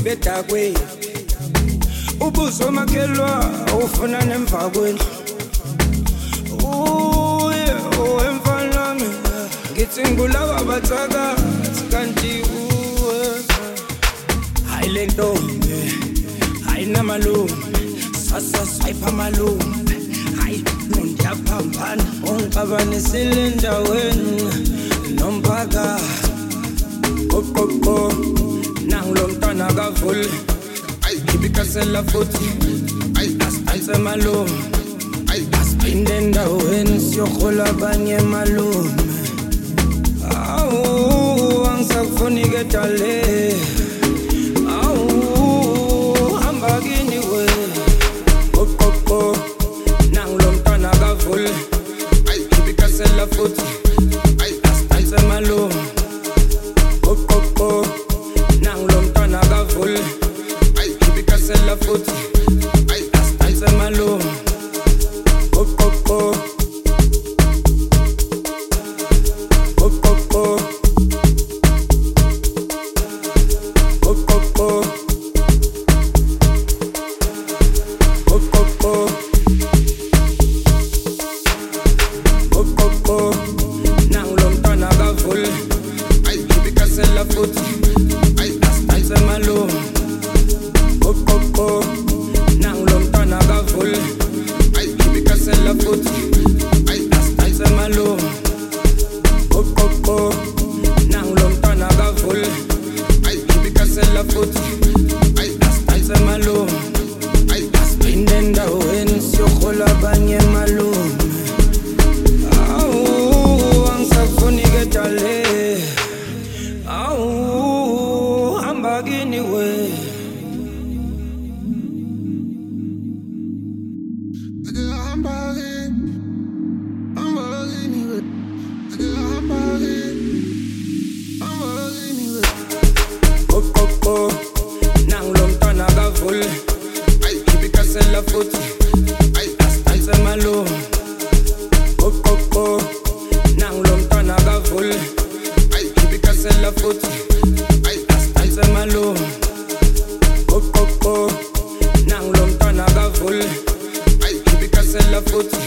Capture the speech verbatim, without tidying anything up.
bedakweni ubuso makhelwa ufuna nemva kwendlu uye emfana mina ngithi ngulawa bathaka kanti uwe hayi lentombi hayi namalume sasa swipe amalume hayi nondiyaphambana ongixabanisile endaweni nomphaka kokoko nangulo mntwana kavule ibikasela futhi asiphantse malume asiphinde endaweni siyohola abanye malume awu angisakufuni ke dale awu hamba kini we kokoko nangulo mntwana kavule ibikasela futhi asiphantse malume kokoko nangulo mntwana kavule ibikasela futhi asiphantse malume kokoko kokoko kokoko kokoko kokoko nangulo mntwana kavule ibikasela futhi asiphantse malume kokoko nangulo mntwana kavule ibikasela futhi asiphantse malume kokoko nangulo mntwana kavule ibikasela futhi asiphantse malume asiphinde endaweni siyohola abanye malume awu angisakufuni ke dale awu hamba kini we kokoko nangulo mntwana kavule ibikasela futhi asiphantse malume kokoko nangulo mntwana kavule ibikasela futhi asiphantse malume kokoko nangulo mntwana kavule ibikasela futhi